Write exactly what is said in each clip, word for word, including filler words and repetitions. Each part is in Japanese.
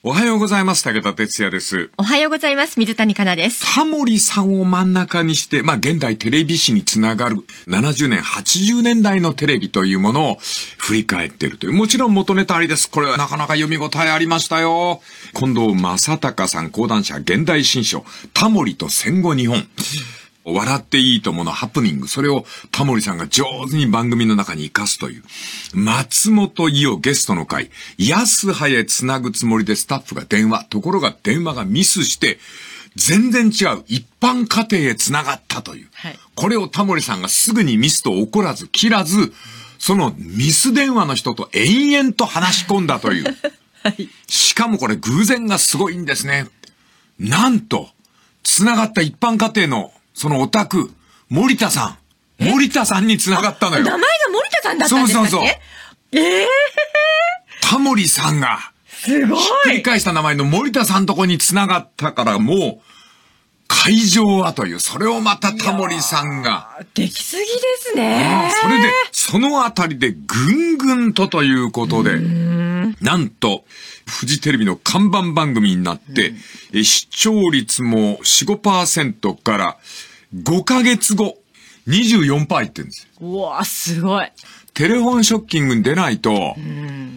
おはようございます。武田哲也です。 おはようございます。水谷香奈です。 タモリさんを真ん中にして、まあ現代テレビ史につながるななじゅうねん、はちじゅうねんだいのテレビというものを振り返っているという。もちろん元ネタありです。これはなかなか読み応えありましたよ。近藤正隆さん講談社現代新書、タモリと戦後日本。笑っていいとものハプニング。それをタモリさんが上手に番組の中に生かすという。松本伊代ゲストの回。安葉へつなぐつもりでスタッフが電話。ところが電話がミスして、全然違う一般家庭へつながったという。はい、これをタモリさんがすぐにミスと怒らず切らず、そのミス電話の人と延々と話し込んだという。はい、しかもこれ偶然がすごいんですね。なんと、つながった一般家庭のそのオタク、森田さん。森田さんに繋がったのよ。 名前が森田さんだったんですか？そうそうそう。ええー。 タモリさんが、 すごい。ひっくり返した名前の森田さんとこに繋がったからもう、会場はという、それをまたタモリさんが。 できすぎですね。 それで、そのあたりでぐんぐんとということで、なんと、フジテレビの看板番組になって、うん、視聴率も よん、ごパーセント からごかげつご、にじゅうよんパーセント いってるんですよ。 うわ、すごい。 テレフォンショッキングに出ないと、うん、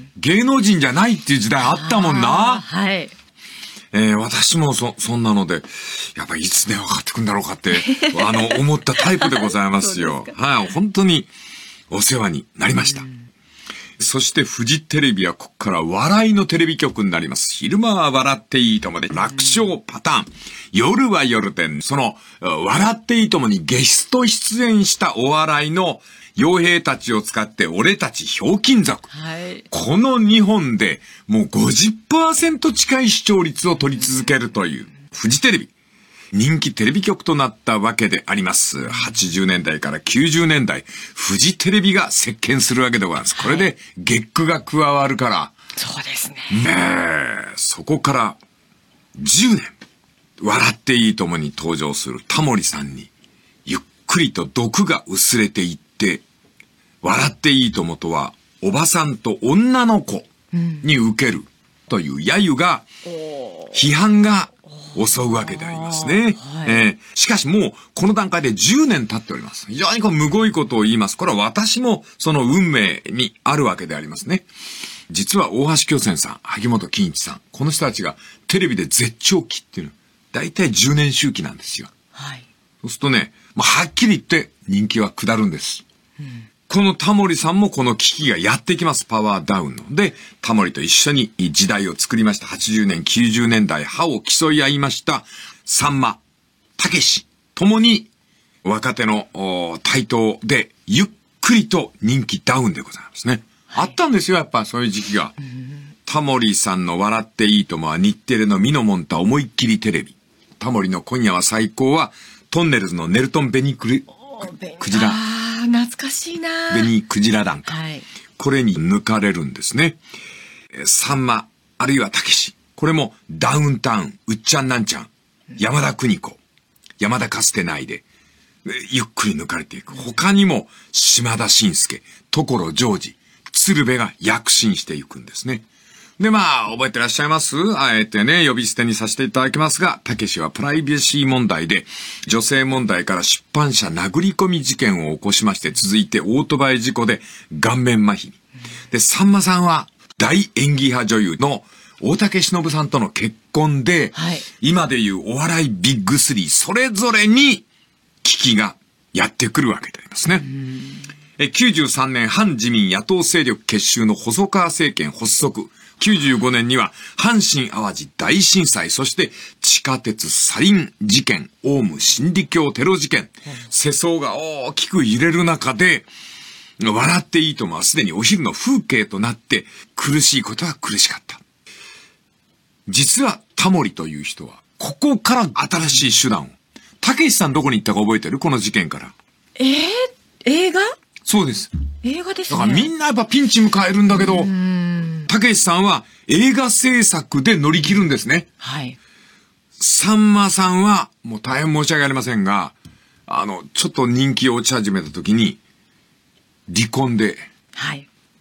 芸能人じゃないっていう時代あったもんな。 はい。 えー、私もそ、そんなので、やっぱりいつ電話かかってくんだろうかって、あの、思ったタイプでございますよ。はい、本当にお世話になりました。うん、そしてフジテレビはここから笑いのテレビ局になります。昼間は笑っていいともで楽勝パターン。夜は夜で、その、笑っていいともにゲスト出演したお笑いの傭兵たちを使って俺たちひょうきん族。はい、このにほんでもう ごじゅっパーセント 近い視聴率を取り続けるというフジテレビ。人気テレビ局となったわけであります。はちじゅうねんだいからきゅうじゅうねんだい、フジテレビが席巻するわけでございます。これで月9が加わるから。 そうですね。 ねえ、そこからじゅうねん、笑っていいともに登場するタモリさんに、ゆっくりと毒が薄れていって、笑っていいともとは、おばさんと女の子に受けるという揶揄が、批判が、襲うわけでありますね。はい、えー、しかしもうこの段階でじゅうねん経っております。非常にこうむごいことを言います。これは私もその運命にあるわけでありますね。実は大橋巨泉さん、萩本欽一さん、この人たちがテレビで絶頂期っていうの、だいたいじゅうねん周期なんですよ。はい、そうするとね、まあ、はっきり言って人気は下るんです。うん、このタモリさんもこの危機がやってきます。パワーダウンの。で、タモリと一緒に時代を作りました。はちじゅうねん、きゅうじゅうねんだい、歯を競い合いました。さんま、たけし、ともに若手の台頭でゆっくりと人気ダウンでございますね。はい、あったんですよ、やっぱそういう時期が。タモリさんの笑っていいともは日テレのミノモンタ思いっきりテレビ。タモリの今夜は最高はトンネルズのネルトンベニクリ、クジラ。 懐かしいな。 ベニクジラ団か、はい。これに抜かれるんですね。さんま、あるいはたけし。これもダウンタウン、うっちゃんなんちゃん、山田邦子、山田かつてないで、ゆっくり抜かれていく。他にも島田紳介、所ジョージ、鶴瓶が躍進していくんですね。で、まあ、覚えてらっしゃいます?あえてね、呼び捨てにさせていただきますが、たけしはプライバシー問題で、女性問題から出版社殴り込み事件を起こしまして、続いてオートバイ事故で顔面麻痺。で、さんまさんは大演技派女優の大竹しのぶさんとの結婚で、はい、今でいうお笑いビッグスリー、それぞれに危機がやってくるわけでありますね。えきゅうじゅうさんねん、反自民野党勢力結集の細川政権発足。きゅうじゅうごねんには阪神淡路大震災、そして地下鉄サリン事件、オウム真理教テロ事件、世相が大きく揺れる中で、笑っていいともはすでにお昼の風景となって、苦しいことは苦しかった。実はタモリという人は、ここから新しい手段を。たけしさんどこに行ったか覚えてる?この事件から。 えー、映画? そうです。 映画ですね。 だからみんなやっぱピンチ迎えるんだけど、たけしさんは映画制作で乗り切るんですね。はい。さんまさんは、もう大変申し訳ありませんが、あの、ちょっと人気を落ち始めた時に、離婚で、はい。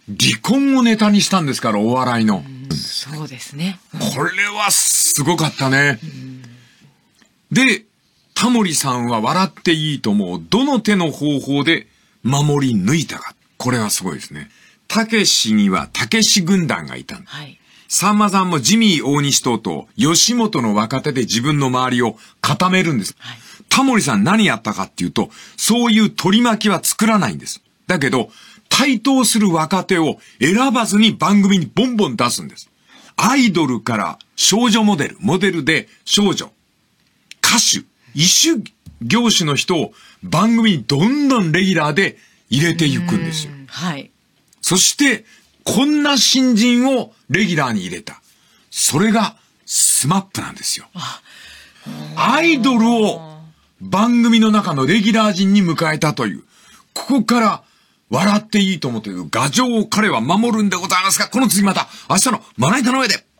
離婚をネタにしたんですから、お笑いの。 そうですね。 これはすごかったね。で、タモリさんは笑っていいともどの手の方法で守り抜いたか。これはすごいですね。たけしにはたけし軍団がいたんだ。はい。さんまさんもジミー大西等々、吉本の若手で自分の周りを固めるんです。はい。タモリさん何やったかっていうと、そういう取り巻きは作らないんです。だけど、対等する若手を選ばずに番組にボンボン出すんです。アイドルから少女モデル、モデルで少女、歌手、異種業種の人を番組にどんどんレギュラーで入れていくんですよ。 はい。そして、こんな新人をレギュラーに入れた。それがスマップなんですよ。アイドルを番組の中のレギュラー陣に迎えたという。ここから笑っていいと思っている牙城を彼は守るんでございますが、この次また明日のまな板の上で。